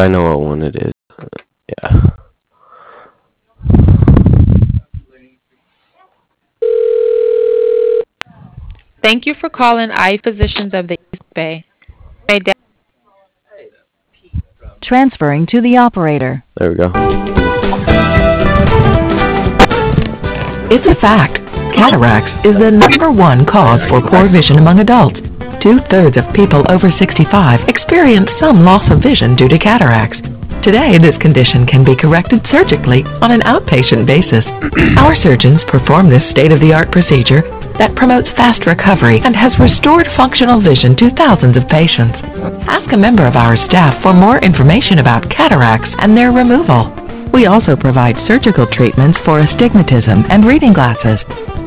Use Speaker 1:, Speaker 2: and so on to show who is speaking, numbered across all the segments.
Speaker 1: I know what one it is. Yeah.
Speaker 2: Thank you for calling Eye Physicians of the East Bay.
Speaker 3: Transferring to the operator.
Speaker 1: There we go.
Speaker 4: It's a fact. Cataracts is the #1 cause for poor vision among adults. 2/3 of people over 65 experience some loss of vision due to cataracts. Today, this condition can be corrected surgically on an outpatient basis. Our surgeons perform this state-of-the-art procedure that promotes fast recovery and has restored functional vision to thousands of patients. Ask a member of our staff for more information about cataracts and their removal. We also provide surgical treatments for astigmatism and reading glasses.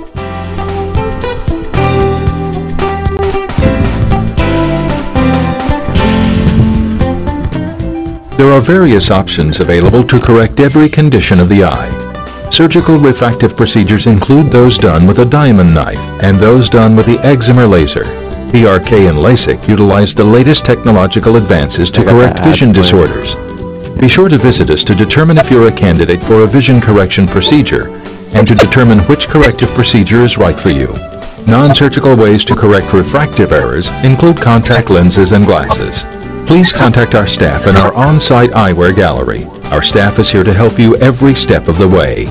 Speaker 5: There are various options available to correct every condition of the eye. Surgical refractive procedures include those done with a diamond knife and those done with the excimer laser. PRK and LASIK utilize the latest technological advances to correct vision disorders. Be sure to visit us to determine if you're a candidate for a vision correction procedure and to determine which corrective procedure is right for you. Non-surgical ways to correct refractive errors include contact lenses and glasses. Please contact our staff in our on-site eyewear gallery. Our staff is here to help you every step of the way.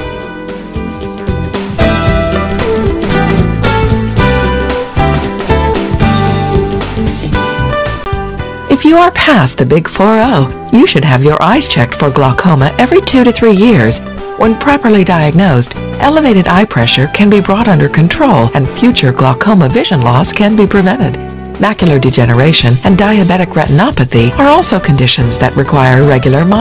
Speaker 4: If you are past the big 4-0, you should have your eyes checked for glaucoma every 2 to 3 years. When properly diagnosed, elevated eye pressure can be brought under control and future glaucoma vision loss can be prevented. Macular degeneration and diabetic retinopathy are also conditions that require regular monitoring.